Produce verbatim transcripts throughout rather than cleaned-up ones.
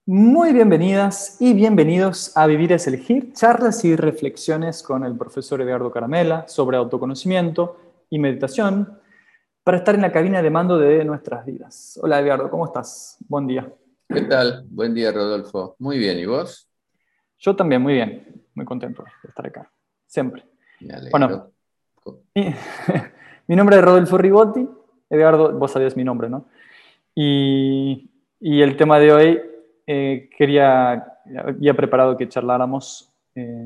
Muy bienvenidas y bienvenidos a Vivir es Elegir, charlas y reflexiones con el profesor Edgardo Caramela sobre autoconocimiento y meditación para estar en la cabina de mando de nuestras vidas. Hola Edgardo, ¿cómo estás? Buen día. ¿Qué tal? Buen día, Rodolfo. Muy bien, ¿y vos? Yo también, muy bien, muy contento de estar acá, siempre. Me Bueno, alegro. mi, mi nombre es Rodolfo Ribotti. Edgardo, vos sabías mi nombre, ¿no? Y, y el tema de hoy, eh, quería, había preparado que charláramos eh,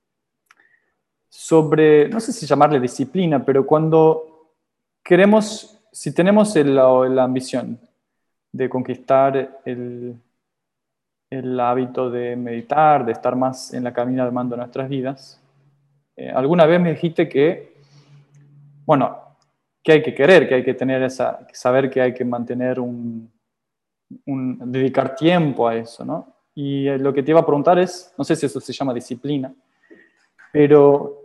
sobre, no sé si llamarle disciplina, pero cuando queremos, si tenemos el- la, la ambición de conquistar el, el hábito de meditar, de estar más en la cabina de mando de nuestras vidas, eh, alguna vez me dijiste que, bueno, que hay que querer, que hay que tener esa, saber que hay que mantener un, un- dedicar tiempo a eso, ¿no? Y eh, lo que te iba a preguntar es, no sé si eso se llama disciplina, pero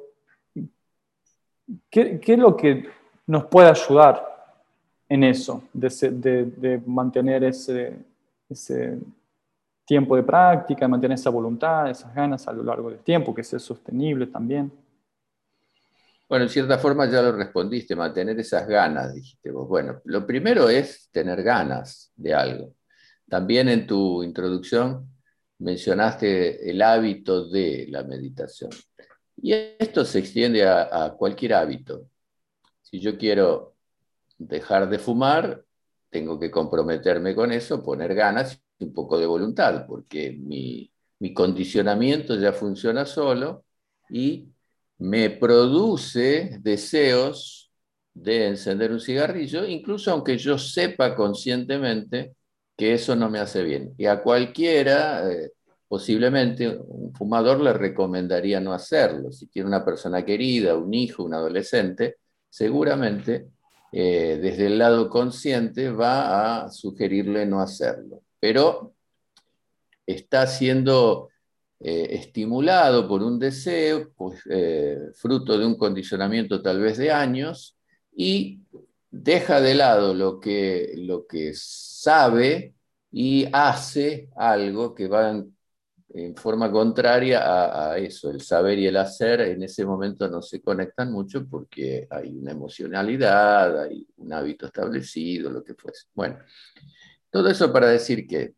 ¿qué, qué es lo que nos puede ayudar en eso, de, se- de- de mantener ese, ese tiempo de práctica, mantener esa voluntad, esas ganas a lo largo del tiempo, que sea sostenible también? Bueno, en cierta forma ya lo respondiste, mantener esas ganas, dijiste vos. Bueno, lo primero es tener ganas de algo. También en tu introducción mencionaste el hábito de la meditación. Y esto se extiende a, a cualquier hábito. Si yo quiero dejar de fumar, tengo que comprometerme con eso, poner ganas y un poco de voluntad, porque mi, mi condicionamiento ya funciona solo y me produce deseos de encender un cigarrillo, incluso aunque yo sepa conscientemente que eso no me hace bien. Y a cualquiera, eh, posiblemente un fumador le recomendaría no hacerlo. Si tiene una persona querida, un hijo, un adolescente, seguramente eh, desde el lado consciente va a sugerirle no hacerlo. Pero está siendo eh, estimulado por un deseo, pues, eh, fruto de un condicionamiento tal vez de años, y deja de lado lo que, lo que sabe y hace algo que va en, en forma contraria a, a, eso. El saber y el hacer en ese momento no se conectan mucho porque hay una emocionalidad, hay un hábito establecido, lo que fuese. Bueno, todo eso para decir que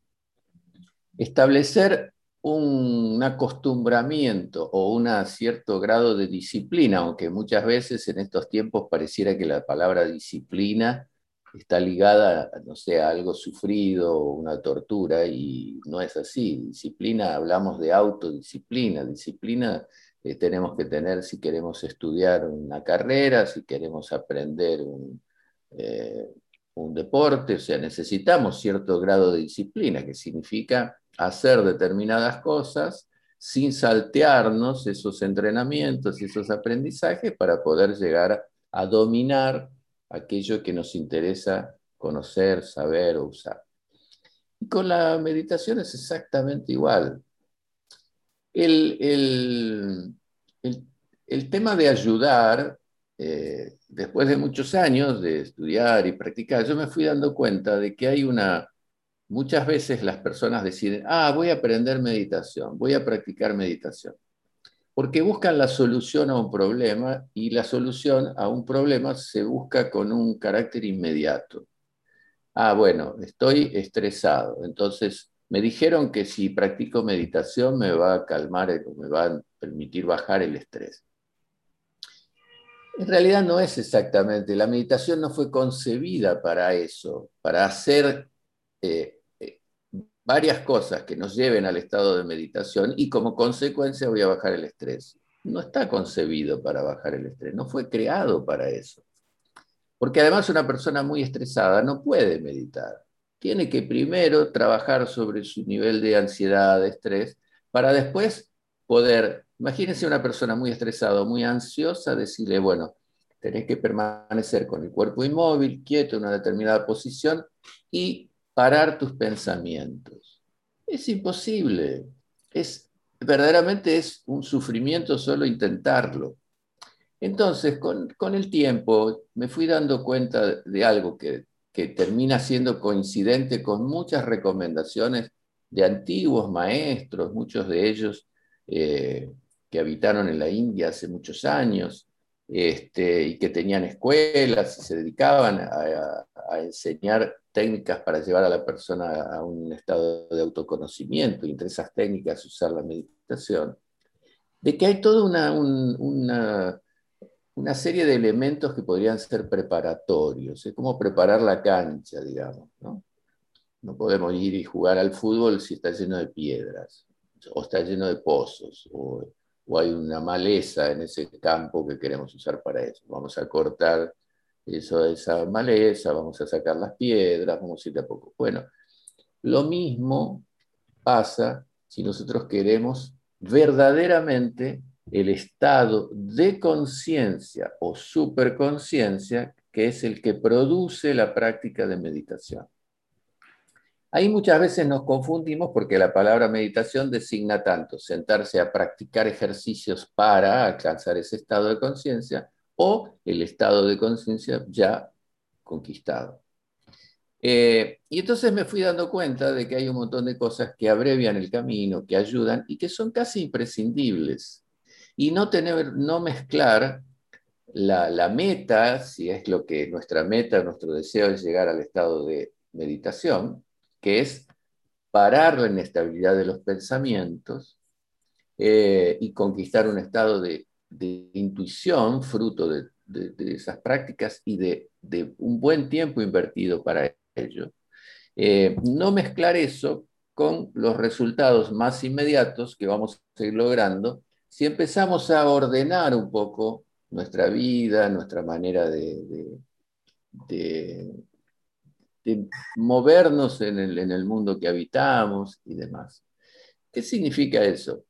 establecer un acostumbramiento o un cierto grado de disciplina, aunque muchas veces en estos tiempos pareciera que la palabra disciplina está ligada, no sé, a algo sufrido, una tortura, y no es así. Disciplina, hablamos de autodisciplina. Disciplina eh, tenemos que tener si queremos estudiar una carrera, si queremos aprender un, eh, un deporte, o sea, necesitamos cierto grado de disciplina, que significa hacer determinadas cosas sin saltearnos esos entrenamientos y esos aprendizajes para poder llegar a dominar aquello que nos interesa conocer, saber o usar. Y con la meditación es exactamente igual. El, el, el, el tema de ayudar, eh, después de muchos años de estudiar y practicar, yo me fui dando cuenta de que hay una, muchas veces las personas deciden, ah, voy a aprender meditación, voy a practicar meditación, porque buscan la solución a un problema y la solución a un problema se busca con un carácter inmediato. Ah, bueno, estoy estresado, entonces me dijeron que si practico meditación me va a calmar, el- me va a permitir bajar el estrés. En realidad no es exactamente, la meditación no fue concebida para eso, para hacer eh, eh, varias cosas que nos lleven al estado de meditación y como consecuencia voy a bajar el estrés. No está concebido para bajar el estrés, no fue creado para eso. Porque además una persona muy estresada no puede meditar. Tiene que primero trabajar sobre su nivel de ansiedad, de estrés, para después poder, imagínense una persona muy estresada o muy ansiosa, decirle, bueno, tenés que permanecer con el cuerpo inmóvil, quieto en una determinada posición y parar tus pensamientos. Es imposible. Es, verdaderamente es un sufrimiento solo intentarlo. Entonces, con, con el tiempo me fui dando cuenta de algo que, que termina siendo coincidente con muchas recomendaciones de antiguos maestros, muchos de ellos eh, que habitaron en la India hace muchos años, este, y que tenían escuelas y se dedicaban a, a enseñar técnicas para llevar a la persona a un estado de autoconocimiento, y entre esas técnicas usar la meditación, de que hay toda una, un, una, una serie de elementos que podrían ser preparatorios. Es como preparar la cancha, digamos, ¿no? No podemos ir y jugar al fútbol si está lleno de piedras, o está lleno de pozos, o, o hay una maleza en ese campo que queremos usar para eso. Vamos a cortar eso, esa maleza, vamos a sacar las piedras, vamos a ir de a poco. Bueno, lo mismo pasa si nosotros queremos verdaderamente el estado de conciencia o superconciencia que es el que produce la práctica de meditación. Ahí muchas veces nos confundimos porque la palabra meditación designa tanto sentarse a practicar ejercicios para alcanzar ese estado de conciencia o el estado de conciencia ya conquistado. Eh, y entonces me fui dando cuenta de que hay un montón de cosas que abrevian el camino, que ayudan y que son casi imprescindibles. Y no, tener, no mezclar la, la meta, si es lo que nuestra meta, nuestro deseo es llegar al estado de meditación, que es parar la inestabilidad de los pensamientos eh, y conquistar un estado de, de intuición fruto de, de, de, esas prácticas y de, de un buen tiempo invertido para ello. Eh, no mezclar eso con los resultados más inmediatos que vamos a ir logrando si empezamos a ordenar un poco nuestra vida, nuestra manera de, de, de, de movernos en el, en el mundo que habitamos y demás. ¿Qué significa eso?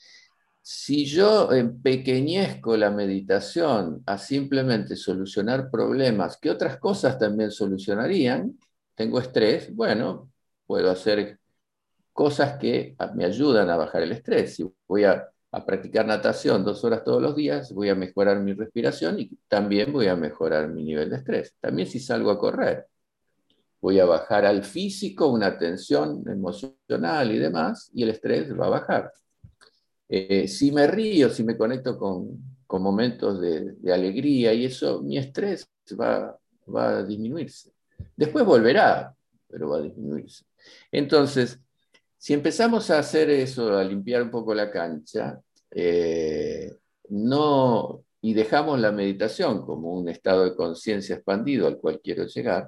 Si yo empequeñezco la meditación a simplemente solucionar problemas que otras cosas también solucionarían, tengo estrés, bueno, puedo hacer cosas que me ayudan a bajar el estrés. Si voy a, a practicar natación dos horas todos los días, voy a mejorar mi respiración y también voy a mejorar mi nivel de estrés. También si salgo a correr, voy a bajar al físico una tensión emocional y demás, y el estrés va a bajar. Eh, si me río, si me conecto con, con momentos de, de, alegría y eso, mi estrés va, va a disminuirse. Después volverá, pero va a disminuirse. Entonces, si empezamos a hacer eso, a limpiar un poco la cancha, eh, no, y dejamos la meditación como un estado de conciencia expandido al cual quiero llegar,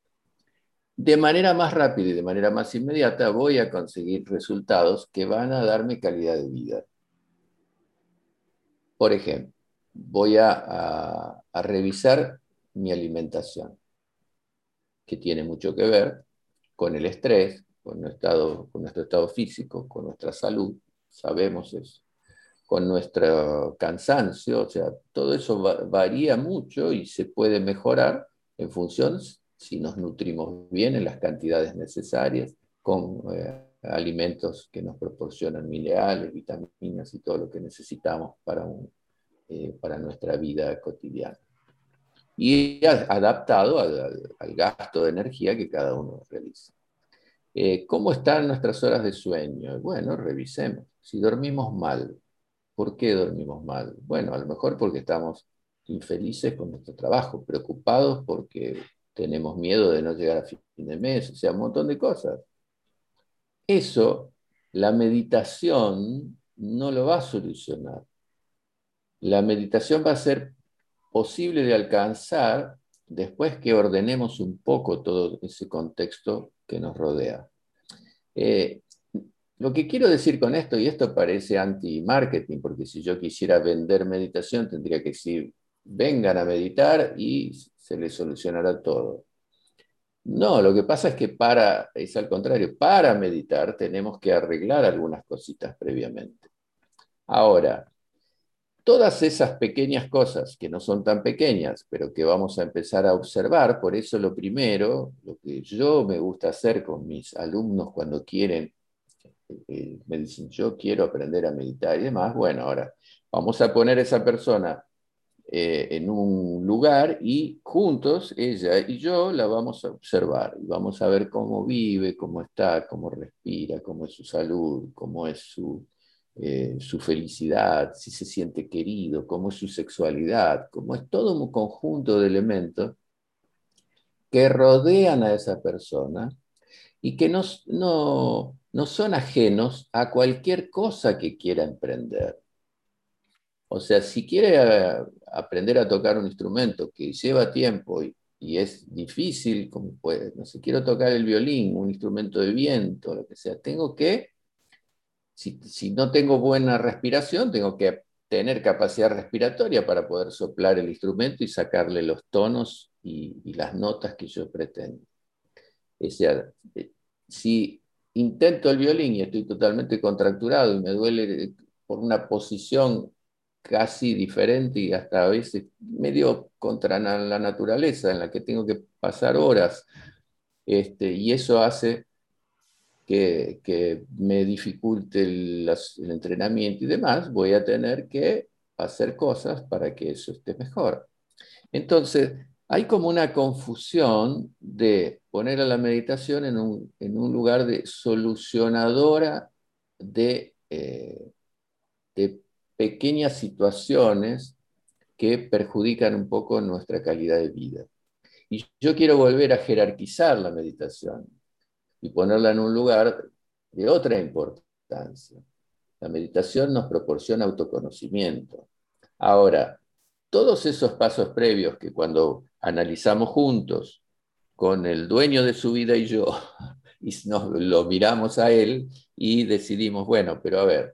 de manera más rápida y de manera más inmediata voy a conseguir resultados que van a darme calidad de vida. Por ejemplo, voy a, a, a revisar mi alimentación, que tiene mucho que ver con el estrés, con nuestro estado, con nuestro estado físico, con nuestra salud, sabemos eso, con nuestro cansancio, o sea, todo eso va, varía mucho y se puede mejorar en función si nos nutrimos bien en las cantidades necesarias, con eh, alimentos que nos proporcionan minerales, vitaminas y todo lo que necesitamos para un Eh, para nuestra vida cotidiana. Y adaptado al, al, gasto de energía que cada uno realiza. Eh, ¿Cómo están nuestras horas de sueño? Bueno, revisemos. Si dormimos mal, ¿por qué dormimos mal? Bueno, a lo mejor porque estamos infelices con nuestro trabajo, preocupados porque tenemos miedo de no llegar a fin de mes, o sea, un montón de cosas. Eso, la meditación no lo va a solucionar. La meditación va a ser posible de alcanzar después que ordenemos un poco todo ese contexto que nos rodea. Eh, lo que quiero decir con esto, y esto parece anti-marketing, porque si yo quisiera vender meditación, tendría que decir, vengan a meditar y se les solucionará todo. No, lo que pasa es que para, es al contrario, para meditar tenemos que arreglar algunas cositas previamente. Ahora, todas esas pequeñas cosas, que no son tan pequeñas, pero que vamos a empezar a observar, por eso lo primero, lo que yo me gusta hacer con mis alumnos cuando quieren, eh, me dicen, yo quiero aprender a meditar y demás, bueno, ahora vamos a poner a esa persona eh, en un lugar y juntos, ella y yo, la vamos a observar y vamos a ver cómo vive, cómo está, cómo respira, cómo es su salud, cómo es su, eh, su felicidad, si se siente querido, cómo es su sexualidad, cómo es todo un conjunto de elementos que rodean a esa persona y que no, no, no son ajenos a cualquier cosa que quiera emprender. O sea, si quiere eh, aprender a tocar un instrumento que lleva tiempo y, y es difícil, como puede, no sé, quiero tocar el violín, un instrumento de viento, lo que sea, tengo que, si, si no tengo buena respiración, tengo que tener capacidad respiratoria para poder soplar el instrumento y sacarle los tonos y, y las notas que yo pretendo. O sea, eh, si intento el violín y estoy totalmente contracturado y me duele eh, por una posición casi diferente y hasta a veces medio contra la naturaleza, en la que tengo que pasar horas, este, y eso hace que, que me dificulte el, las, el entrenamiento y demás, voy a tener que hacer cosas para que eso esté mejor. Entonces, hay como una confusión de poner a la meditación en un, en un lugar de solucionadora de, eh, de pequeñas situaciones que perjudican un poco nuestra calidad de vida. Y yo quiero volver a jerarquizar la meditación y ponerla en un lugar de otra importancia. La meditación nos proporciona autoconocimiento. Ahora, todos esos pasos previos que cuando analizamos juntos con el dueño de su vida y yo, y nos lo miramos a él y decidimos, bueno, pero a ver,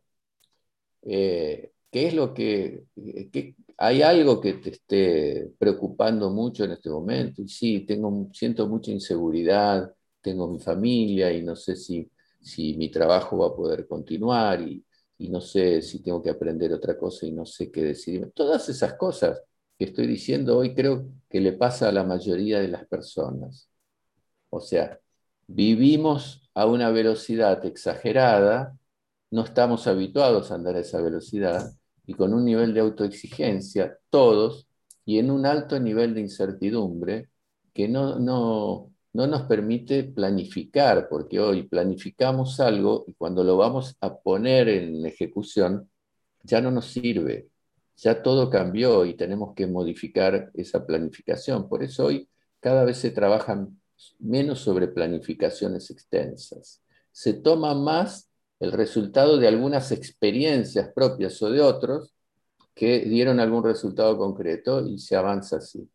eh, ¿qué es lo que, qué, hay algo que te esté preocupando mucho en este momento? Y sí, tengo, siento mucha inseguridad, tengo mi familia y no sé si, si mi trabajo va a poder continuar y, y no sé si tengo que aprender otra cosa y no sé qué decidir. Todas esas cosas que estoy diciendo hoy creo que le pasa a la mayoría de las personas. O sea, vivimos a una velocidad exagerada, no estamos habituados a andar a esa velocidad y con un nivel de autoexigencia, todos, y en un alto nivel de incertidumbre que no, no, no nos permite planificar, porque hoy planificamos algo y cuando lo vamos a poner en ejecución ya no nos sirve, ya todo cambió y tenemos que modificar esa planificación. Por eso hoy cada vez se trabajan menos sobre planificaciones extensas. Se toma más el resultado de algunas experiencias propias o de otros que dieron algún resultado concreto y se avanza así.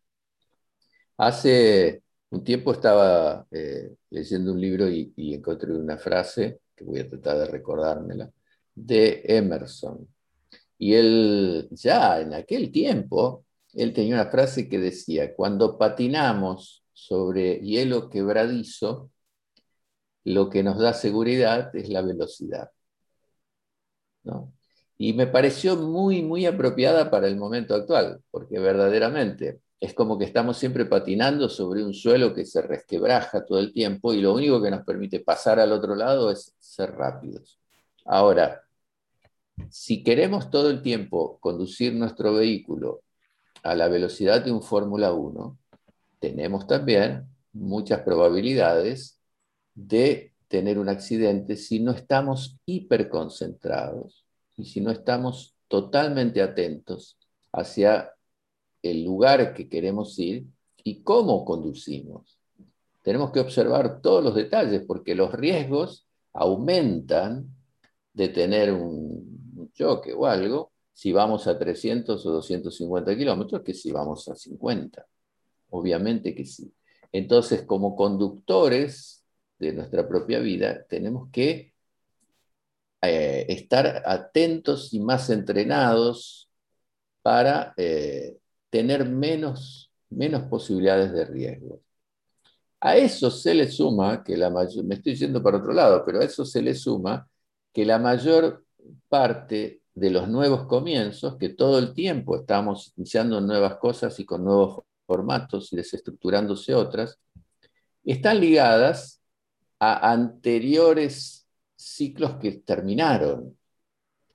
Hace un tiempo estaba eh, leyendo un libro y, y encontré una frase, que voy a tratar de recordármela, de Emerson. Y él, ya en aquel tiempo, él tenía una frase que decía, cuando patinamos sobre hielo quebradizo, lo que nos da seguridad es la velocidad, ¿no? Y me pareció muy, muy apropiada para el momento actual, porque verdaderamente es como que estamos siempre patinando sobre un suelo que se resquebraja todo el tiempo y lo único que nos permite pasar al otro lado es ser rápidos. Ahora, si queremos todo el tiempo conducir nuestro vehículo a la velocidad de un Fórmula uno, tenemos también muchas probabilidades de tener un accidente si no estamos hiperconcentrados y si no estamos totalmente atentos hacia el lugar que queremos ir y cómo conducimos. Tenemos que observar todos los detalles porque los riesgos aumentan de tener un choque o algo si vamos a trescientos o doscientos cincuenta kilómetros que si vamos a cincuenta. Obviamente que sí. Entonces, como conductores de nuestra propia vida, tenemos que eh, estar atentos y más entrenados para eh, tener menos, menos posibilidades de riesgo. A eso se le suma, que la mayor, me estoy yendo para otro lado, pero a eso se le suma que la mayor parte de los nuevos comienzos, que todo el tiempo estamos iniciando nuevas cosas y con nuevos formatos y desestructurándose otras, están ligadas a anteriores ciclos que terminaron.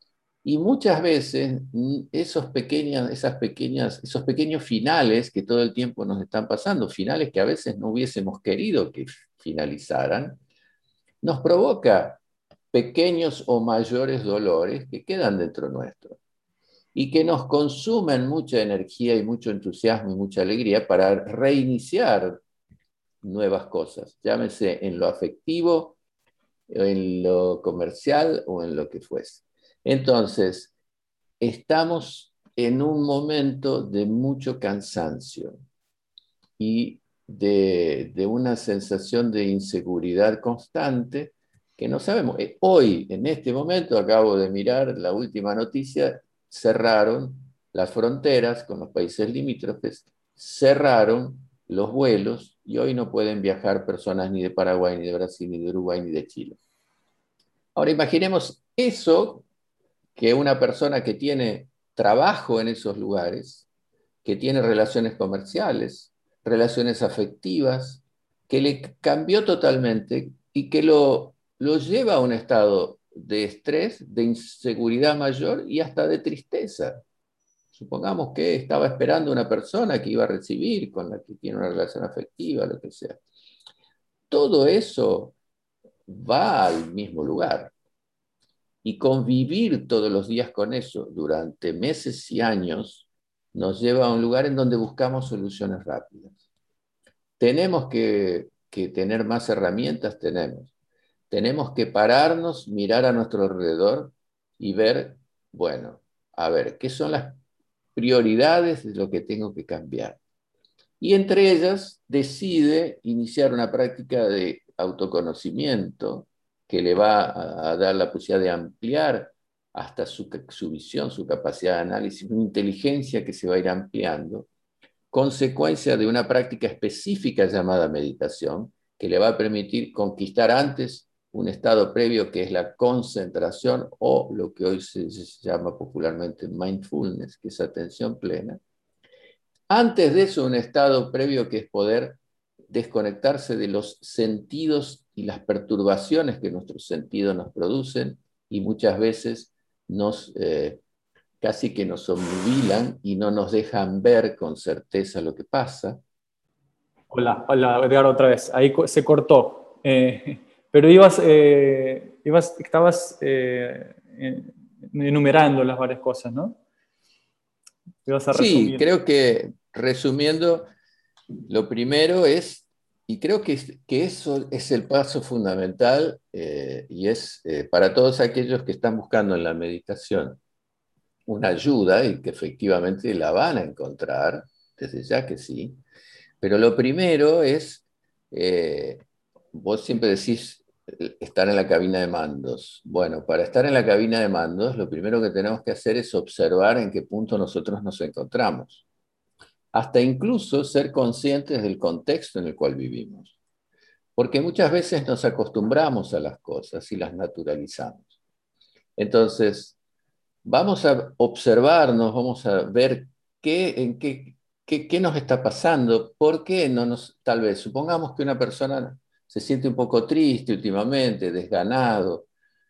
Y muchas veces esos, pequeñas, esas pequeñas, esos pequeños finales que todo el tiempo nos están pasando, finales que a veces no hubiésemos querido que finalizaran, nos provoca pequeños o mayores dolores que quedan dentro nuestro y que nos consumen mucha energía y mucho entusiasmo y mucha alegría para reiniciar nuevas cosas, llámese en lo afectivo, en lo comercial o en lo que fuese. Entonces, estamos en un momento de mucho cansancio y de, de una sensación de inseguridad constante que no sabemos. Hoy, en este momento, acabo de mirar la última noticia, cerraron las fronteras con los países limítrofes, cerraron los vuelos y hoy no pueden viajar personas ni de Paraguay, ni de Brasil, ni de Uruguay, ni de Chile. Ahora imaginemos eso, que una persona que tiene trabajo en esos lugares, que tiene relaciones comerciales, relaciones afectivas, que le cambió totalmente y que lo, lo lleva a un estado de estrés, de inseguridad mayor y hasta de tristeza. Supongamos que estaba esperando una persona que iba a recibir, con la que tiene una relación afectiva, lo que sea. Todo eso va al mismo lugar. Y convivir todos los días con eso durante meses y años nos lleva a un lugar en donde buscamos soluciones rápidas. Tenemos que, que tener más herramientas, tenemos. Tenemos que pararnos, mirar a nuestro alrededor y ver, bueno, a ver, ¿qué son las prioridades de lo que tengo que cambiar? Y entre ellas decide iniciar una práctica de autoconocimiento que le va a, a dar la posibilidad de ampliar hasta su, su visión, su capacidad de análisis, una inteligencia que se va a ir ampliando, consecuencia de una práctica específica llamada meditación, que le va a permitir conquistar antes un estado previo que es la concentración o lo que hoy se, se llama popularmente mindfulness, que es atención plena. Antes de eso, un estado previo que es poder desconectarse de los sentidos y las perturbaciones que nuestros sentidos nos producen y muchas veces nos, eh, casi que nos obnubilan y no nos dejan ver con certeza lo que pasa. Hola, hola, Edgar, otra vez. Ahí se cortó. Eh, pero ibas, eh, ibas estabas eh, enumerando las varias cosas, ¿no? Ibas a Sí, resumir. creo que resumiendo, lo primero es, y creo que, es, que eso es el paso fundamental eh, y es eh, para todos aquellos que están buscando en la meditación una ayuda y que efectivamente la van a encontrar, desde ya que sí, pero lo primero es, eh, vos siempre decís estar en la cabina de mandos. Bueno, para estar en la cabina de mandos, lo primero que tenemos que hacer es observar en qué punto nosotros nos encontramos, hasta incluso ser conscientes del contexto en el cual vivimos, porque muchas veces nos acostumbramos a las cosas y las naturalizamos. Entonces, vamos a observarnos, vamos a ver qué, en qué, qué, qué nos está pasando, por qué no nos, tal vez, supongamos que una persona se siente un poco triste últimamente, desganado,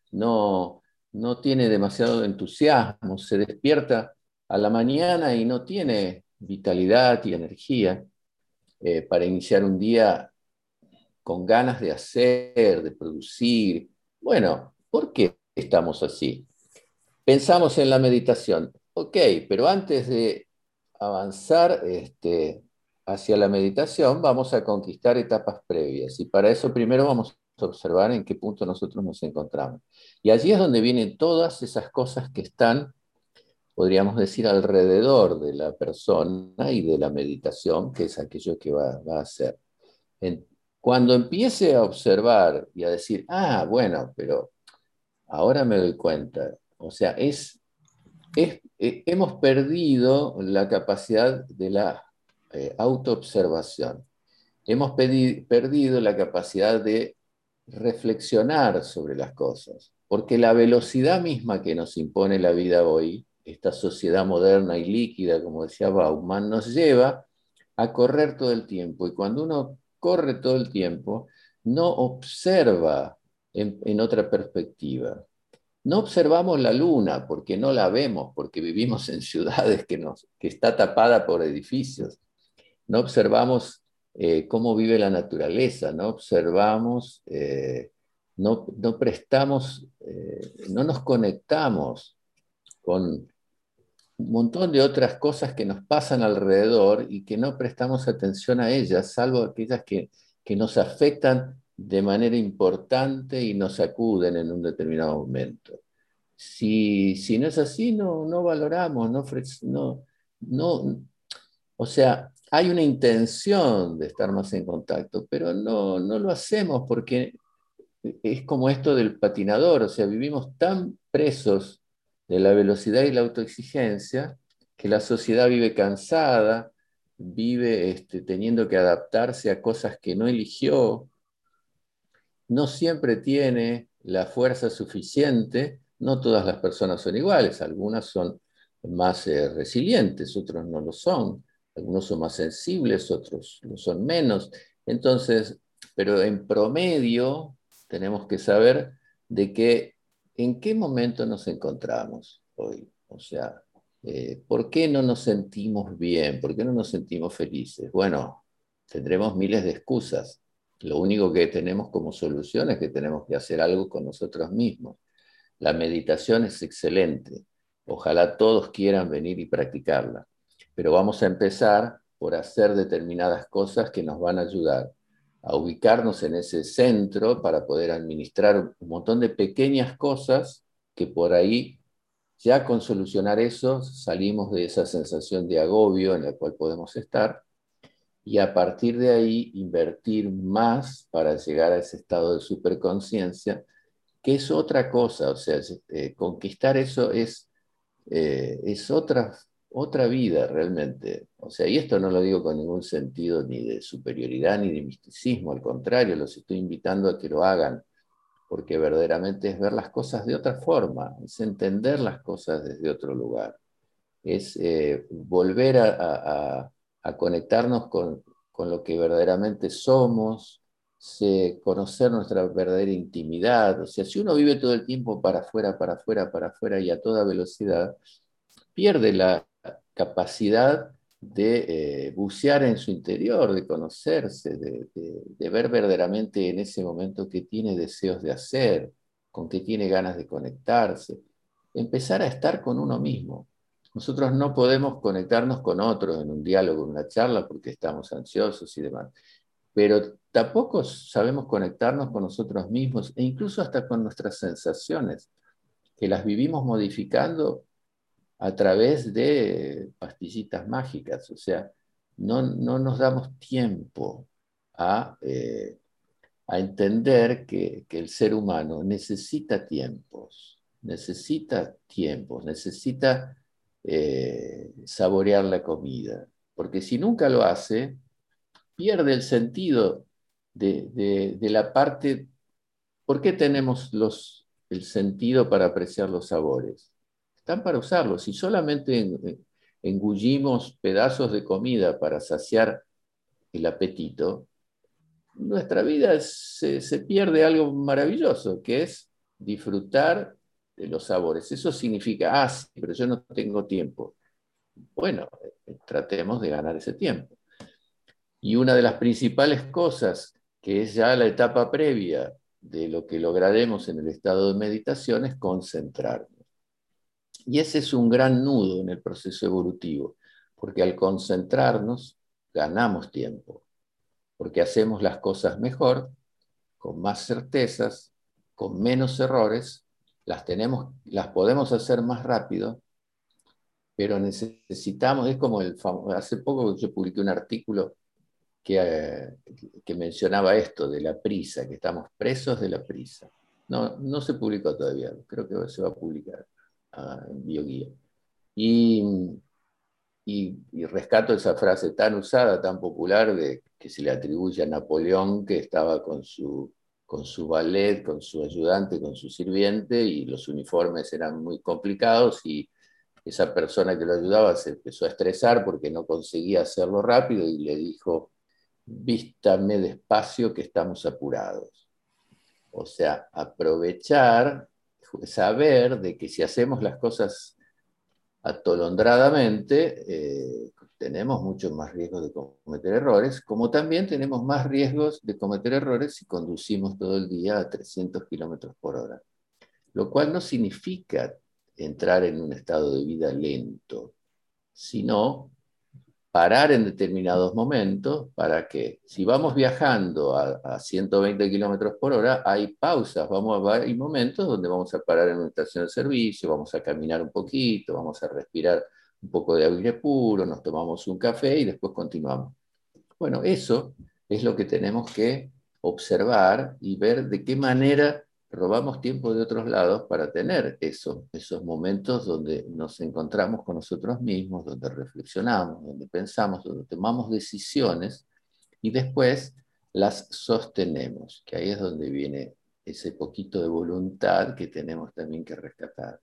no, no tiene demasiado entusiasmo, se despierta a la mañana y no tiene vitalidad y energía eh, para iniciar un día con ganas de hacer, de producir. Bueno, ¿por qué estamos así? Pensamos en la meditación. Ok, pero antes de avanzar este, hacia la meditación, vamos a conquistar etapas previas. Y para eso primero vamos a observar en qué punto nosotros nos encontramos. Y allí es donde vienen todas esas cosas que están, podríamos decir, alrededor de la persona y de la meditación, que es aquello que va, va a hacer. En, cuando empiece a observar y a decir, ah, bueno, pero ahora me doy cuenta, o sea, es es, eh, hemos perdido la capacidad de la eh, autoobservación. Hemos pedi- perdido la capacidad de reflexionar sobre las cosas, porque la velocidad misma que nos impone la vida hoy, esta sociedad moderna y líquida, como decía Bauman, nos lleva a correr todo el tiempo. Y cuando uno corre todo el tiempo, no observa en, en otra perspectiva. No observamos la luna porque no la vemos, porque vivimos en ciudades que, nos, que está tapada por edificios. No observamos eh, cómo vive la naturaleza, no observamos, eh, no, no prestamos, eh, no nos conectamos con un montón de otras cosas que nos pasan alrededor y que no prestamos atención a ellas, salvo aquellas que, que nos afectan de manera importante y nos sacuden en un determinado momento. Si, si no es así, no, no valoramos, no, no, no, o sea, hay una intención de estar más en contacto, pero no, no lo hacemos porque es como esto del patinador, o sea, vivimos tan presos de la velocidad y la autoexigencia que la sociedad vive cansada, vive este, teniendo que adaptarse a cosas que no eligió, no siempre tiene la fuerza suficiente, no todas las personas son iguales, algunas son más eh, resilientes, otros no lo son, algunos son más sensibles, otros lo son menos. Entonces, pero en promedio tenemos que saber de que en qué momento nos encontramos hoy. O sea, eh, ¿por qué no nos sentimos bien? ¿Por qué no nos sentimos felices? Bueno, tendremos miles de excusas. Lo único que tenemos como solución es que tenemos que hacer algo con nosotros mismos. La meditación es excelente. Ojalá todos quieran venir y practicarla. Pero vamos a empezar por hacer determinadas cosas que nos van a ayudar a ubicarnos en ese centro para poder administrar un montón de pequeñas cosas que por ahí, ya con solucionar eso, salimos de esa sensación de agobio en la cual podemos estar y a partir de ahí invertir más para llegar a ese estado de superconciencia, que es otra cosa, o sea, eh, conquistar eso es, eh, es otra, otra vida realmente. O sea, y esto no lo digo con ningún sentido ni de superioridad ni de misticismo, al contrario, los estoy invitando a que lo hagan, porque verdaderamente es ver las cosas de otra forma, es entender las cosas desde otro lugar, es eh, volver a, a, a conectarnos con, con, lo que verdaderamente somos, se, conocer nuestra verdadera intimidad. O sea, si uno vive todo el tiempo para afuera, para afuera, para afuera y a toda velocidad, pierde la capacidad de eh, bucear en su interior, de conocerse, de, de, de ver verdaderamente en ese momento qué tiene deseos de hacer, con qué tiene ganas de conectarse, empezar a estar con uno mismo. Nosotros no podemos conectarnos con otros en un diálogo, en una charla, porque estamos ansiosos y demás, pero tampoco sabemos conectarnos con nosotros mismos e incluso hasta con nuestras sensaciones, que las vivimos modificando a través de pastillitas mágicas. O sea, no, no nos damos tiempo a, eh, a entender que, que el ser humano necesita tiempos, necesita tiempos, necesita eh, saborear la comida, porque si nunca lo hace, pierde el sentido de, de, de la parte. ¿Por qué tenemos los, el sentido para apreciar los sabores? Están para usarlos. Si solamente engullimos pedazos de comida para saciar el apetito, nuestra vida se, se pierde algo maravilloso, que es disfrutar de los sabores. Eso significa, ah, sí, pero yo no tengo tiempo. Bueno, tratemos de ganar ese tiempo. Y una de las principales cosas, que es ya la etapa previa de lo que lograremos en el estado de meditación, es concentrarnos. Y ese es un gran nudo en el proceso evolutivo, porque al concentrarnos ganamos tiempo, porque hacemos las cosas mejor, con más certezas, con menos errores, las, tenemos, las podemos hacer más rápido, pero necesitamos, es como el famoso, hace poco yo publiqué un artículo que, eh, que mencionaba esto de la prisa, que estamos presos de la prisa. No, no se publicó todavía, creo que se va a publicar uh, en Bioguía. Y, y, y rescato esa frase tan usada, tan popular, de, que se le atribuye a Napoleón, que estaba con su, con su valet, con su ayudante, con su sirviente, y los uniformes eran muy complicados, y esa persona que lo ayudaba se empezó a estresar porque no conseguía hacerlo rápido, y le dijo: vístame despacio que estamos apurados. O sea, aprovechar saber de que si hacemos las cosas atolondradamente, eh, tenemos mucho más riesgo de cometer errores, como también tenemos más riesgos de cometer errores si conducimos todo el día a trescientos kilómetros por hora. Lo cual no significa entrar en un estado de vida lento, sino parar en determinados momentos para que, si vamos viajando a, a ciento veinte kilómetros por hora, hay pausas, vamos a, hay momentos donde vamos a parar en una estación de servicio, vamos a caminar un poquito, vamos a respirar un poco de aire puro, nos tomamos un café y después continuamos. Bueno, eso es lo que tenemos que observar y ver de qué manera robamos tiempo de otros lados para tener eso, esos momentos donde nos encontramos con nosotros mismos, donde reflexionamos, donde pensamos, donde tomamos decisiones y después las sostenemos, que ahí es donde viene ese poquito de voluntad que tenemos también que rescatar.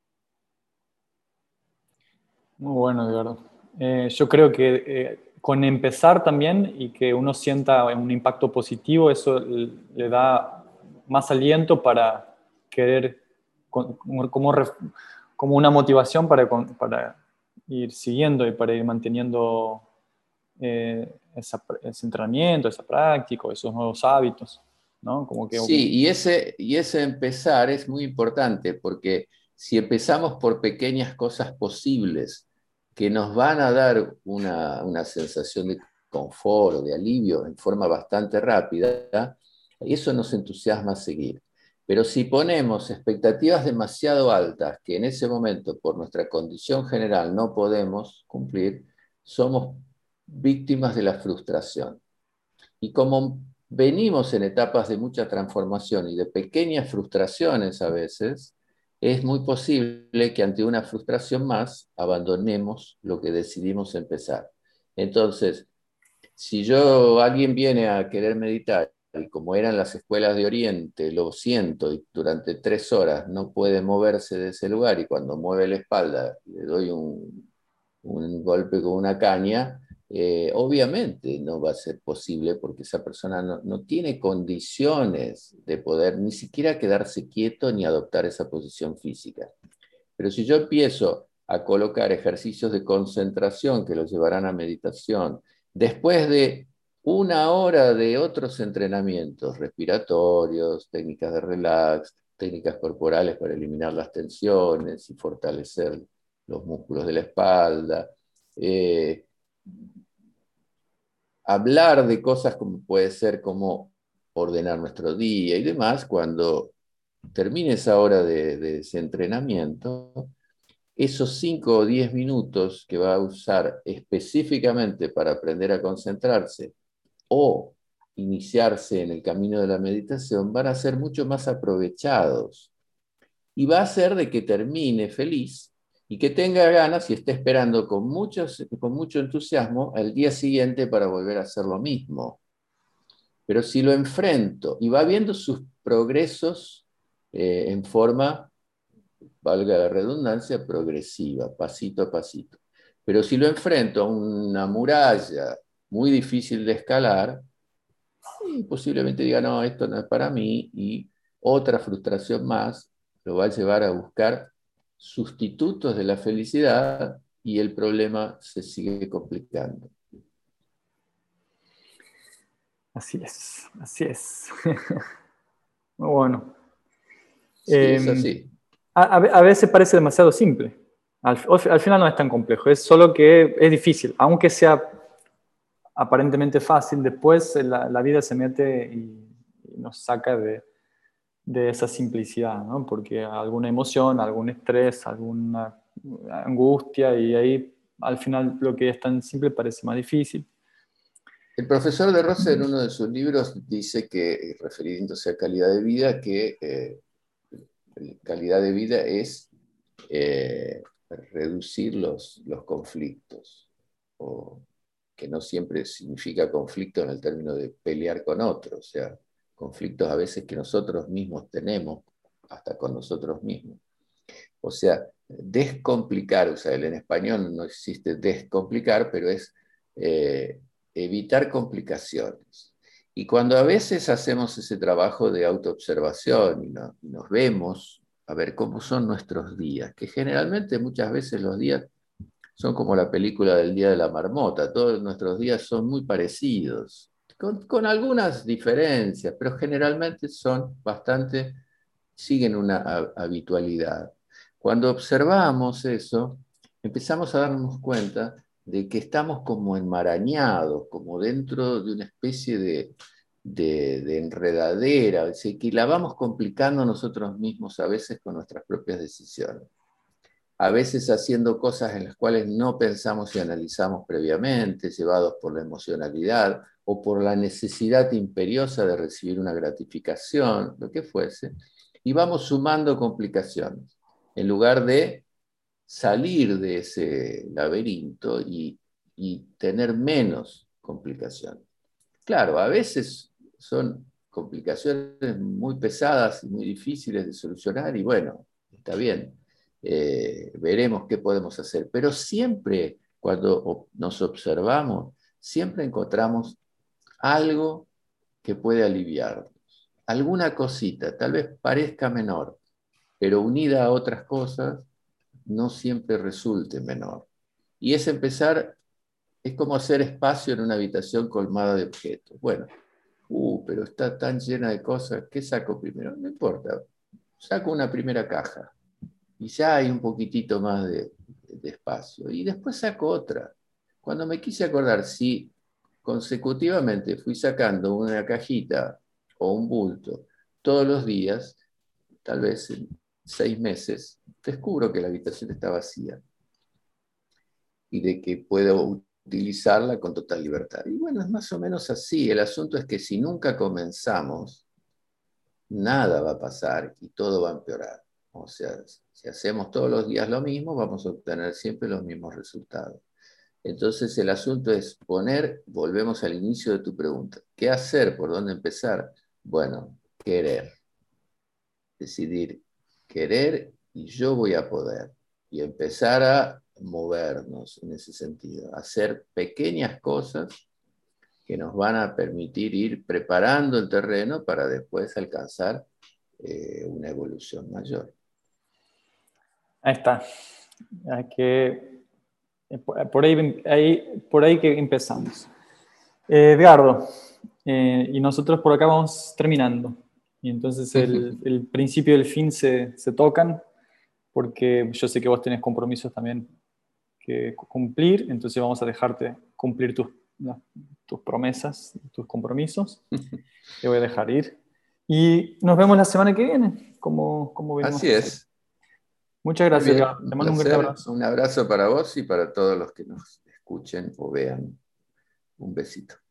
Muy bueno, Eduardo. Eh, yo creo que eh, con empezar también y que uno sienta un impacto positivo, eso le da más aliento para querer, como, como una motivación para, para ir siguiendo y para ir manteniendo eh, esa, ese entrenamiento, esa práctica, esos nuevos hábitos, ¿no? Como que, Sí, y ese, y ese empezar es muy importante porque si empezamos por pequeñas cosas posibles que nos van a dar una, una sensación de confort o de alivio en forma bastante rápida, eso nos entusiasma a seguir. Pero si ponemos expectativas demasiado altas que en ese momento, por nuestra condición general, no podemos cumplir, somos víctimas de la frustración. Y como venimos en etapas de mucha transformación y de pequeñas frustraciones a veces, es muy posible que ante una frustración más abandonemos lo que decidimos empezar. Entonces, si yo, alguien viene a querer meditar y como eran las escuelas de Oriente, lo siento y durante tres horas no puede moverse de ese lugar y cuando mueve la espalda le doy un, un golpe con una caña, eh, obviamente no va a ser posible porque esa persona no, no tiene condiciones de poder ni siquiera quedarse quieto ni adoptar esa posición física. Pero si yo empiezo a colocar ejercicios de concentración que los llevarán a meditación, después de una hora de otros entrenamientos respiratorios, técnicas de relax, técnicas corporales para eliminar las tensiones y fortalecer los músculos de la espalda, eh, hablar de cosas como puede ser como ordenar nuestro día y demás, cuando termine esa hora de, de ese entrenamiento, esos cinco o diez minutos que va a usar específicamente para aprender a concentrarse o iniciarse en el camino de la meditación van a ser mucho más aprovechados y va a ser de que termine feliz y que tenga ganas y esté esperando con, muchos, con mucho entusiasmo al día siguiente para volver a hacer lo mismo. Pero si lo enfrento y va viendo sus progresos eh, en forma, valga la redundancia, progresiva, pasito a pasito. Pero si lo enfrento a una muralla muy difícil de escalar, y posiblemente diga, no, esto no es para mí, y otra frustración más lo va a llevar a buscar sustitutos de la felicidad y el problema se sigue complicando. así es, así es. Muy bueno. Sí, es Eh, así. a, a veces parece demasiado simple. Al, al final no es tan complejo, es solo que es difícil. Aunque sea aparentemente fácil, después la, la vida se mete y, y nos saca de, de esa simplicidad, ¿no? Porque alguna emoción, algún estrés, alguna angustia, y ahí al final lo que es tan simple parece más difícil. El profesor de Rosa en uno de sus libros dice que, refiriéndose a calidad de vida, que eh, calidad de vida es eh, reducir los, los conflictos, o que no siempre significa conflicto en el término de pelear con otros, o sea, conflictos a veces que nosotros mismos tenemos, hasta con nosotros mismos. O sea, descomplicar, o sea, en español no existe descomplicar, pero es eh, evitar complicaciones. Y cuando a veces hacemos ese trabajo de autoobservación y, no, y nos vemos a ver cómo son nuestros días, que generalmente muchas veces los días son como la película del Día de la Marmota, todos nuestros días son muy parecidos, con, con algunas diferencias, pero generalmente son bastante, siguen una ha- habitualidad. Cuando observamos eso, empezamos a darnos cuenta de que estamos como enmarañados, como dentro de una especie de, de, de enredadera, es decir, que la vamos complicando nosotros mismos a veces con nuestras propias decisiones, a veces haciendo cosas en las cuales no pensamos y analizamos previamente, llevados por la emocionalidad o por la necesidad imperiosa de recibir una gratificación, lo que fuese, y vamos sumando complicaciones, en lugar de salir de ese laberinto y, y tener menos complicaciones. Claro, a veces son complicaciones muy pesadas y muy difíciles de solucionar y bueno, está bien, eh, veremos qué podemos hacer, pero siempre cuando nos observamos, siempre encontramos algo que puede aliviarnos, alguna cosita, tal vez parezca menor, pero unida a otras cosas, no siempre resulte menor. Y es empezar, es como hacer espacio en una habitación colmada de objetos. Bueno, uh, pero está tan llena de cosas, ¿qué saco primero? No importa, saco una primera caja y ya hay un poquitito más de, de espacio. Y después saco otra. Cuando me quise acordar si consecutivamente fui sacando una cajita o un bulto todos los días, tal vez en seis meses, descubro que la habitación está vacía y de que puedo utilizarla con total libertad. Y bueno, es más o menos así. El asunto es que si nunca comenzamos, nada va a pasar y todo va a empeorar. O sea, si hacemos todos los días lo mismo, vamos a obtener siempre los mismos resultados. Entonces el asunto es poner, volvemos al inicio de tu pregunta, ¿qué hacer? ¿Por dónde empezar? Bueno, querer. Decidir, querer y yo voy a poder. Y empezar a movernos en ese sentido, hacer pequeñas cosas que nos van a permitir ir preparando el terreno para después alcanzar eh, una evolución mayor. Ahí está. Hay que, por ahí, ahí, por ahí que empezamos. Eh, Edgardo, eh, y nosotros por acá vamos terminando. Y entonces el, el principio y el fin se, se tocan, porque yo sé que vos tenés compromisos también que cumplir, entonces vamos a dejarte cumplir tus, no, tus promesas, tus compromisos. Te voy a dejar ir. Y nos vemos la semana que viene, como, como venimos Así a hacer. es. Muchas Muy gracias, bien, Edgardo. Te un mando un gran placer. abrazo. Un abrazo para vos y para todos los que nos escuchen o vean. Un besito.